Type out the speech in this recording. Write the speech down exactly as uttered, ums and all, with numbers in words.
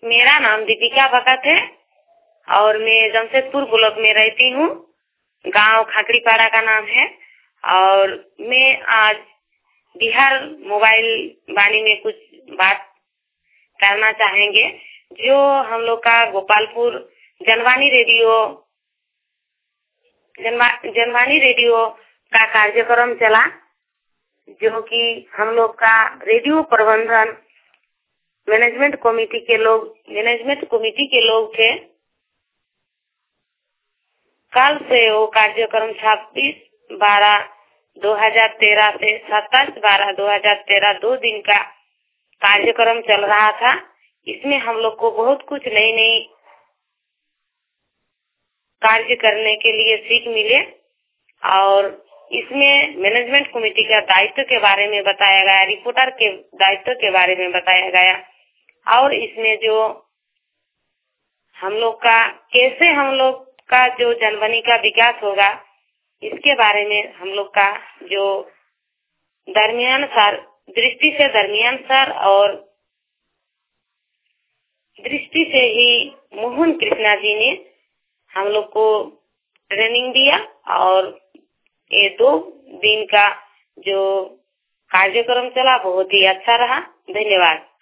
मेरा नाम दीपिका भगत है और मैं जमशेदपुर ब्लॉक में रहती हूँ। गांव खाकड़ीपाड़ा का नाम है। और मैं आज बिहार मोबाइल वाणी में कुछ बात करना चाहेंगे। जो हम लोग का गोपालपुर जनवाणी रेडियो जनवा, जनवाणी रेडियो का कार्यक्रम चला, जो कि हम लोग का रेडियो प्रबंधन मैनेजमेंट कमेटी के लोग मैनेजमेंट कमेटी के लोग थे। कल से वो कार्यक्रम छब्बीस बारह दो हजार तेरह से सत्ताईस बारह दो हजार तेरह दो दिन का कार्यक्रम चल रहा था। इसमें हम लोग को बहुत कुछ नई नई कार्य करने के लिए सीख मिले और इसमें मैनेजमेंट कमेटी का दायित्व के बारे में बताया गया, रिपोर्टर के दायित्व के बारे में बताया गया और इसमें जो हम लोग का कैसे हम लोग का जो जनवाणी का विकास होगा इसके बारे में हम लोग का जो दरमियान सर दृष्टि से दरमियान सर और दृष्टि से ही मोहन कृष्णा जी ने हम लोग को ट्रेनिंग दिया और ये दो दिन का जो कार्यक्रम चला बहुत ही अच्छा रहा। धन्यवाद।